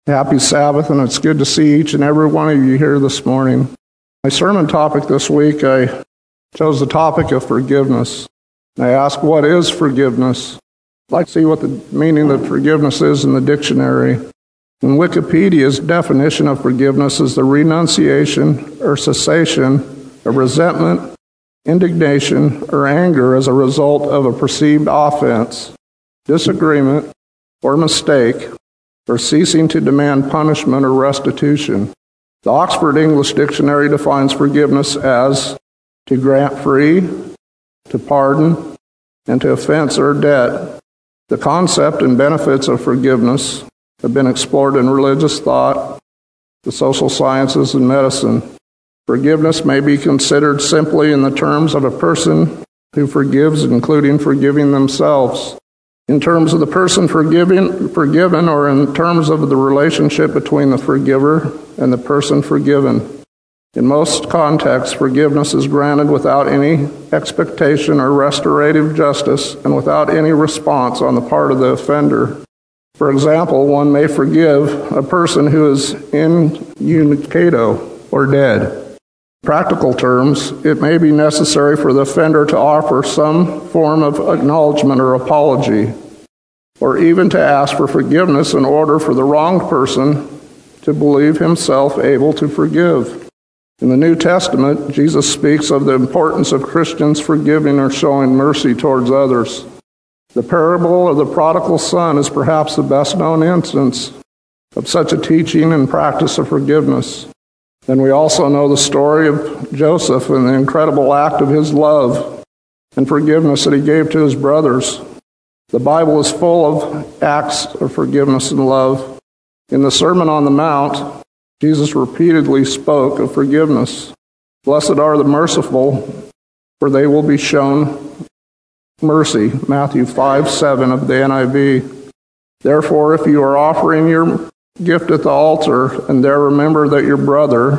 Happy Sabbath, and it's good to see each and every one of you here this morning. My sermon topic this week, I chose the topic of forgiveness. I asked, what is forgiveness? I'd like to see what the meaning of forgiveness is in the dictionary. In Wikipedia's definition of forgiveness is the renunciation or cessation of resentment, indignation, or anger as a result of a perceived offense, disagreement, or mistake, or ceasing to demand punishment or restitution. The Oxford English Dictionary defines forgiveness as to grant free, to pardon, and to offense or debt. The concept and benefits of forgiveness have been explored in religious thought, the social sciences, and medicine. Forgiveness may be considered simply in the terms of a person who forgives, including forgiving themselves. In terms of the person forgiven, or in terms of the relationship between the forgiver and the person forgiven. In most contexts, forgiveness is granted without any expectation or restorative justice and without any response on the part of the offender. For example, one may forgive a person who is incommunicado or dead. In practical terms, it may be necessary for the offender to offer some form of acknowledgement or apology, or even to ask for forgiveness in order for the wronged person to believe himself able to forgive. In the New Testament, Jesus speaks of the importance of Christians forgiving or showing mercy towards others. The parable of the prodigal son is perhaps the best-known instance of such a teaching and practice of forgiveness. And we also know the story of Joseph and the incredible act of his love and forgiveness that he gave to his brothers. The Bible is full of acts of forgiveness and love. In the Sermon on the Mount, Jesus repeatedly spoke of forgiveness. Blessed are the merciful, for they will be shown mercy. Matthew 5:7 of the NIV. Therefore, if you are offering your gift at the altar, and there remember that your brother,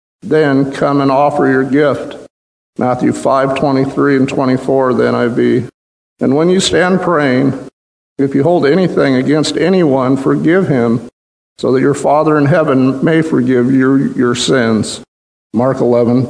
then come and offer your gift. Matthew 5:23 and 24, the NIV. And when you stand praying, if you hold anything against anyone, forgive him, so that your Father in heaven may forgive you your sins. Mark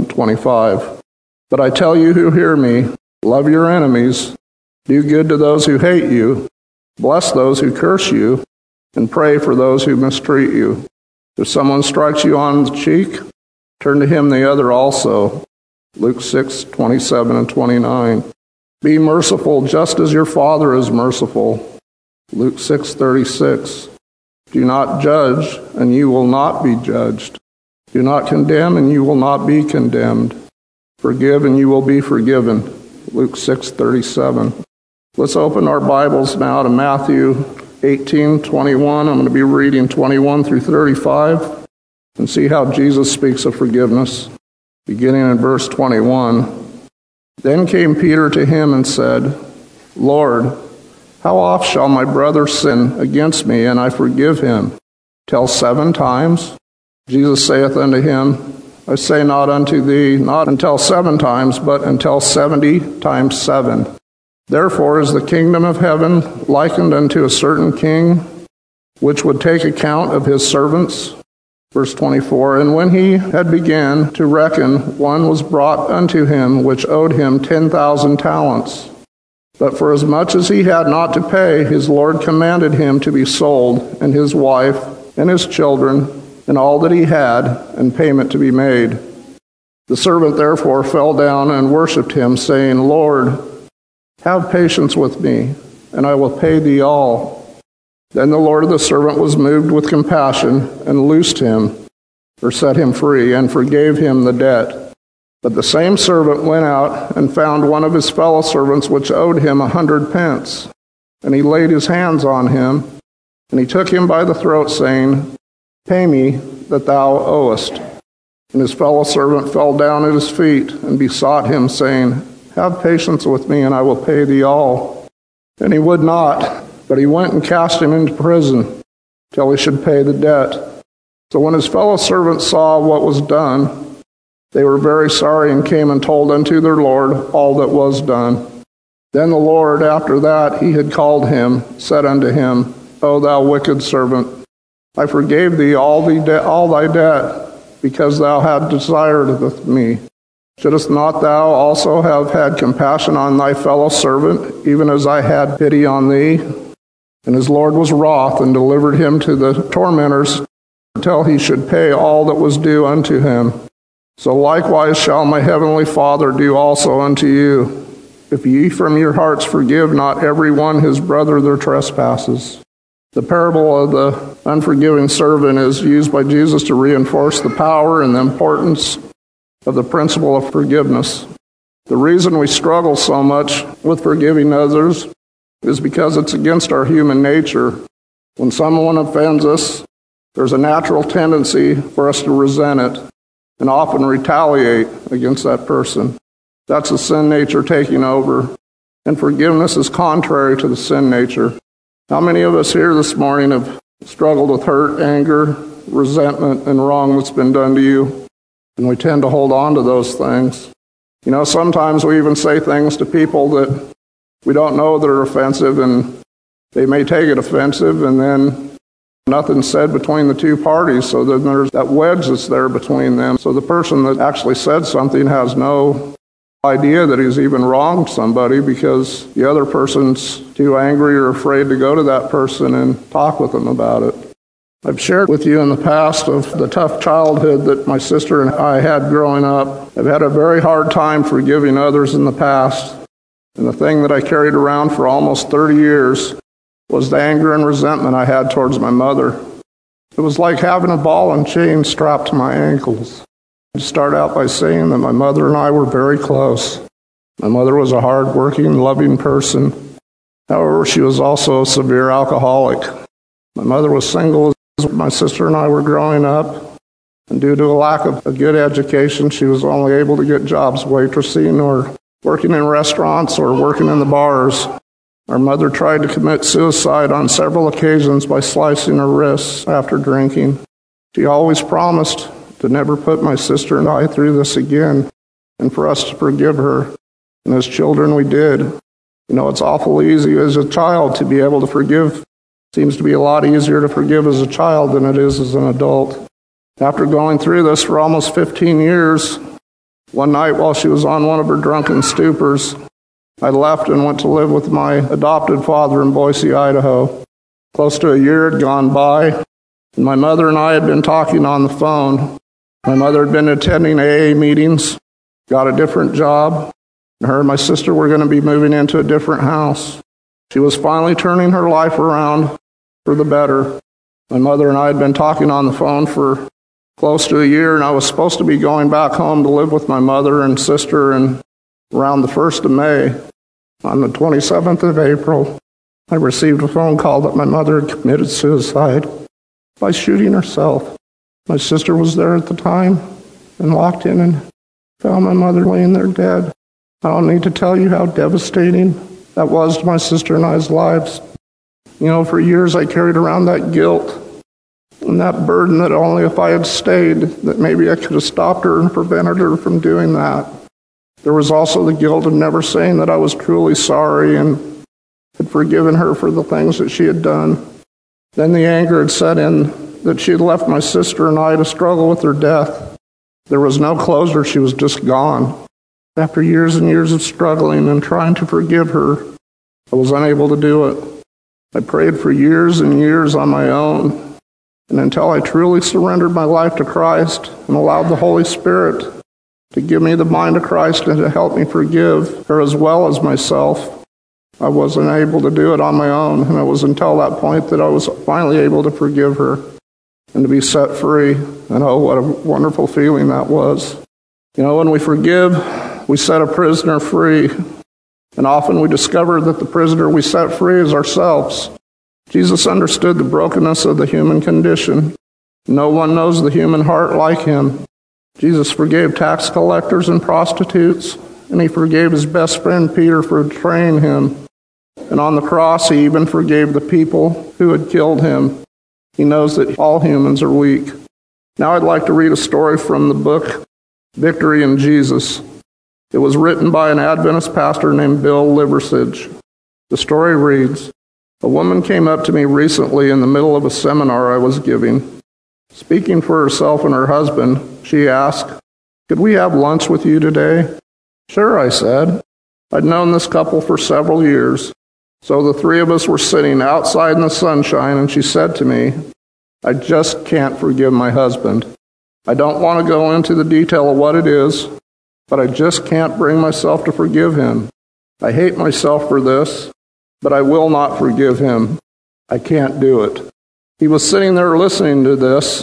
11:25. But I tell you who hear me, love your enemies, do good to those who hate you, bless those who curse you, and pray for those who mistreat you. If someone strikes you on the cheek, turn to him the other also. Luke 6:27 and 29. Be merciful just as your Father is merciful. Luke 6:36. Do not judge, and you will not be judged. Do not condemn, and you will not be condemned. Forgive, and you will be forgiven. Luke 6:37. Let's open our Bibles now to Matthew 18:21. I'm going to be reading 21 through 35 and see how Jesus speaks of forgiveness. Beginning in verse 21. Then came Peter to him and said, Lord, how oft shall my brother sin against me, and I forgive him? Till 7 times? Jesus saith unto him, I say not unto thee, not until 7 times, but until 70 times 7. Therefore is the kingdom of heaven likened unto a certain king, which would take account of his servants. Verse 24, and when he had began to reckon, one was brought unto him, which owed him 10,000 talents. But for as much as he had not to pay, his Lord commanded him to be sold, and his wife, and his children, and all that he had, and payment to be made. The servant therefore fell down and worshipped him, saying, Lord, have patience with me, and I will pay thee all. Then the Lord of the servant was moved with compassion, and loosed him, or set him free, and forgave him the debt. But the same servant went out and found one of his fellow servants which owed him 100 pence. And he laid his hands on him, and he took him by the throat, saying, Pay me that thou owest. And his fellow servant fell down at his feet, and besought him, saying, Have patience with me, and I will pay thee all. And he would not, but he went and cast him into prison, till he should pay the debt. So when his fellow servants saw what was done, they were very sorry, and came and told unto their Lord all that was done. Then the Lord, after that he had called him, said unto him, O thou wicked servant, I forgave thee all thy debt, because thou hadst desired me. Shouldest not thou also have had compassion on thy fellow servant, even as I had pity on thee? And his Lord was wroth, and delivered him to the tormentors, until he should pay all that was due unto him. So likewise shall my heavenly Father do also unto you, if ye from your hearts forgive not every one his brother their trespasses. The parable of the unforgiving servant is used by Jesus to reinforce the power and the importance of the principle of forgiveness. The reason we struggle so much with forgiving others is because it's against our human nature. When someone offends us, there's a natural tendency for us to resent it and often retaliate against that person. That's the sin nature taking over, and forgiveness is contrary to the sin nature. How many of us here this morning have struggled with hurt, anger, resentment, and wrong that's been done to you? And we tend to hold on to those things. You know, sometimes we even say things to people that we don't know that are offensive, and they may take it offensive, and then nothing's said between the two parties, so then there's that wedge that's there between them. So the person that actually said something has no idea that he's even wronged somebody because the other person's too angry or afraid to go to that person and talk with them about it. I've shared with you in the past of the tough childhood that my sister and I had growing up. I've had a very hard time forgiving others in the past, and the thing that I carried around for almost 30 years was the anger and resentment I had towards my mother. It was like having a ball and chain strapped to my ankles. I'd start out by saying that my mother and I were very close. My mother was a hard-working, loving person. However, she was also a severe alcoholic. My mother was single as my sister and I were growing up, and due to a lack of a good education, she was only able to get jobs waitressing or working in restaurants or working in the bars. Our mother tried to commit suicide on several occasions by slicing her wrists after drinking. She always promised to never put my sister and I through this again, and for us to forgive her. And as children, we did. You know, it's awful easy as a child to be able to forgive. Seems to be a lot easier to forgive as a child than it is as an adult. After going through this for almost 15 years, one night while she was on one of her drunken stupors, I left and went to live with my adopted father in Boise, Idaho. Close to a year had gone by, and my mother and I had been talking on the phone. My mother had been attending AA meetings, got a different job, and her and my sister were going to be moving into a different house. She was finally turning her life around for the better. My mother and I had been talking on the phone for close to a year, and I was supposed to be going back home to live with my mother and sister, and around the 1st of May, on the 27th of April, I received a phone call that my mother had committed suicide by shooting herself. My sister was there at the time and walked in and found my mother laying there dead. I don't need to tell you how devastating that was to my sister and I's lives. You know, for years I carried around that guilt and that burden that only if I had stayed, that maybe I could have stopped her and prevented her from doing that. There was also the guilt of never saying that I was truly sorry and had forgiven her for the things that she had done. Then the anger had set in that she had left my sister and I to struggle with her death. There was no closure. She was just gone. After years and years of struggling and trying to forgive her, I was unable to do it. I prayed for years and years on my own, and until I truly surrendered my life to Christ and allowed the Holy Spirit to give me the mind of Christ and to help me forgive her as well as myself, I wasn't able to do it on my own. And it was until that point that I was finally able to forgive her and to be set free. And oh, what a wonderful feeling that was. You know, when we forgive, we set a prisoner free. And often we discover that the prisoner we set free is ourselves. Jesus understood the brokenness of the human condition. No one knows the human heart like him. Jesus forgave tax collectors and prostitutes, and he forgave his best friend Peter for betraying him. And on the cross, he even forgave the people who had killed him. He knows that all humans are weak. Now I'd like to read a story from the book, Victory in Jesus. It was written by an Adventist pastor named Bill Liversidge. The story reads, A woman came up to me recently in the middle of a seminar I was giving. Speaking for herself and her husband, she asked, "Could we have lunch with you today?" "Sure," I said. I'd known this couple for several years, so the three of us were sitting outside in the sunshine, and she said to me, "I just can't forgive my husband. I don't want to go into the detail of what it is, but I just can't bring myself to forgive him. I hate myself for this, but I will not forgive him. I can't do it." He was sitting there listening to this,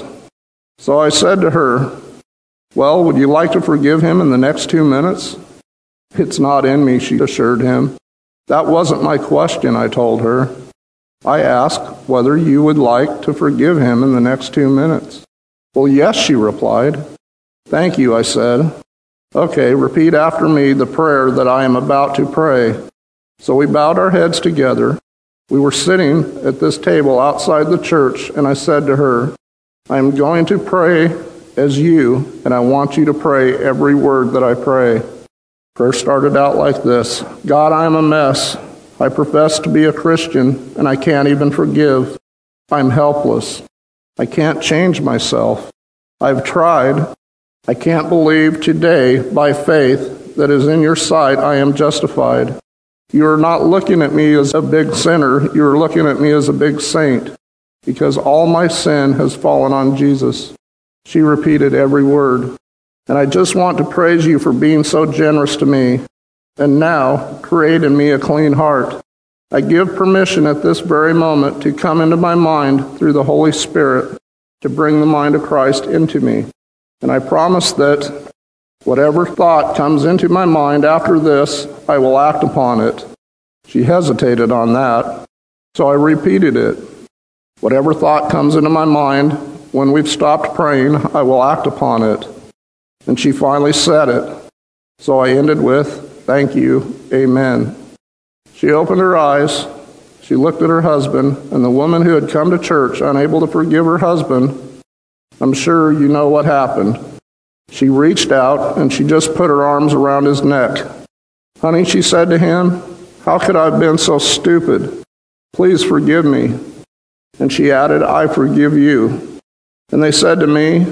so I said to her, "Well, would you like to forgive him in the next 2 minutes?" "It's not in me," she assured him. "That wasn't my question," I told her. "I asked whether you would like to forgive him in the next 2 minutes." "Well, yes," she replied. "Thank you," I said. "Okay, repeat after me the prayer that I am about to pray." So we bowed our heads together. We were sitting at this table outside the church, and I said to her, "I am going to pray as you, and I want you to pray every word that I pray." Prayer started out like this: "God, I am a mess. I profess to be a Christian, and I can't even forgive. I'm helpless. I can't change myself. I've tried. I can't believe today, by faith, that is in your sight I am justified. You are not looking at me as a big sinner. You are looking at me as a big saint, because all my sin has fallen on Jesus." She repeated every word. "And I just want to praise you for being so generous to me. And now, create in me a clean heart. I give permission at this very moment to come into my mind through the Holy Spirit to bring the mind of Christ into me. And I promise that whatever thought comes into my mind after this, I will act upon it." She hesitated on that, so I repeated it. "Whatever thought comes into my mind, when we've stopped praying, I will act upon it." And she finally said it. So I ended with, "Thank you, amen." She opened her eyes, she looked at her husband, and the woman who had come to church unable to forgive her husband, I'm sure you know what happened. She reached out and she just put her arms around his neck. "Honey," she said to him, "how could I have been so stupid? Please forgive me." And she added, "I forgive you." And they said to me,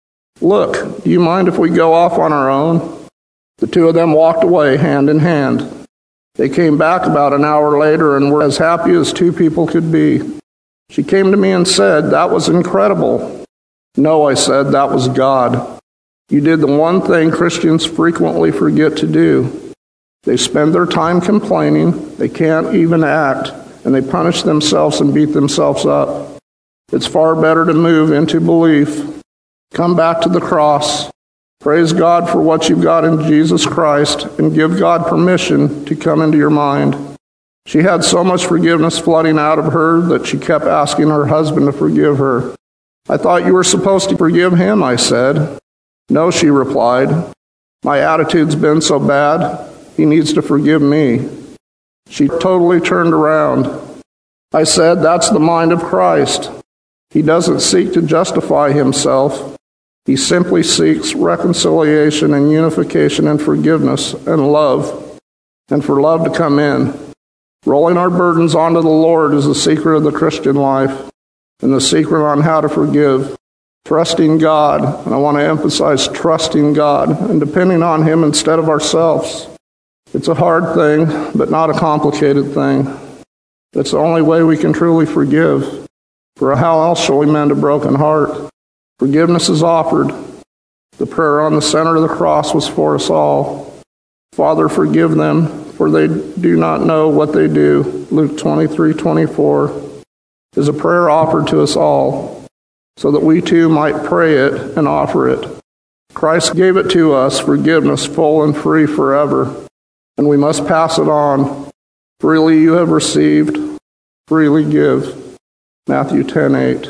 "Look, do you mind if we go off on our own?" The two of them walked away hand in hand. They came back about an hour later and were as happy as two people could be. She came to me and said, "That was incredible." "No," I said, "that was God. You did the one thing Christians frequently forget to do. They spend their time complaining, they can't even act, and they punish themselves and beat themselves up. It's far better to move into belief. Come back to the cross. Praise God for what you've got in Jesus Christ, and give God permission to come into your mind." She had so much forgiveness flooding out of her that she kept asking her husband to forgive her. "I thought you were supposed to forgive him," I said. "No," she replied. "My attitude's been so bad, he needs to forgive me." She totally turned around. I said, "That's the mind of Christ. He doesn't seek to justify himself. He simply seeks reconciliation and unification and forgiveness and love, and for love to come in. Rolling our burdens onto the Lord is the secret of the Christian life, and the secret on how to forgive. Trusting God, and I want to emphasize trusting God, and depending on Him instead of ourselves. It's a hard thing, but not a complicated thing. It's the only way we can truly forgive. For how else shall we mend a broken heart? Forgiveness is offered. The prayer on the center of the cross was for us all. "Father, forgive them, for they do not know what they do." Luke 23:24 is a prayer offered to us all, so that we too might pray it and offer it. Christ gave it to us, forgiveness full and free forever, and we must pass it on. Freely you have received, freely give. Matthew 10:8.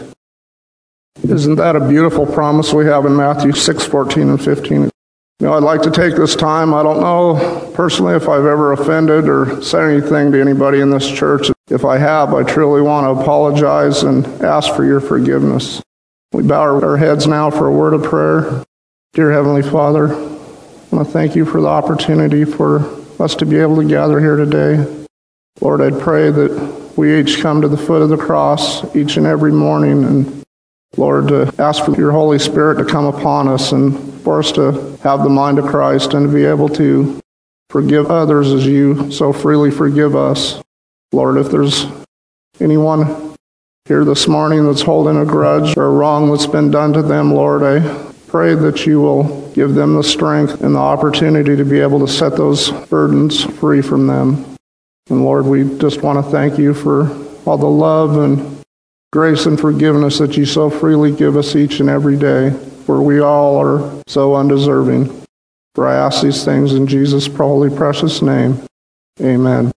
Isn't that a beautiful promise we have in Matthew 6:14 and 15? I'd like to take this time. I don't know personally if I've ever offended or said anything to anybody in this church. If I have, I truly want to apologize and ask for your forgiveness. We bow our heads now for a word of prayer. Dear Heavenly Father, I want to thank you for the opportunity for us to be able to gather here today. Lord, I'd pray that we each come to the foot of the cross each and every morning, and Lord, to ask for your Holy Spirit to come upon us and for us to have the mind of Christ and to be able to forgive others as you so freely forgive us. Lord, if there's anyone here this morning that's holding a grudge or a wrong that's been done to them, Lord, I pray that you will give them the strength and the opportunity to be able to set those burdens free from them. And Lord, we just want to thank you for all the love and grace and forgiveness that you so freely give us each and every day, for we all are so undeserving. For I ask these things in Jesus' holy, precious name. Amen.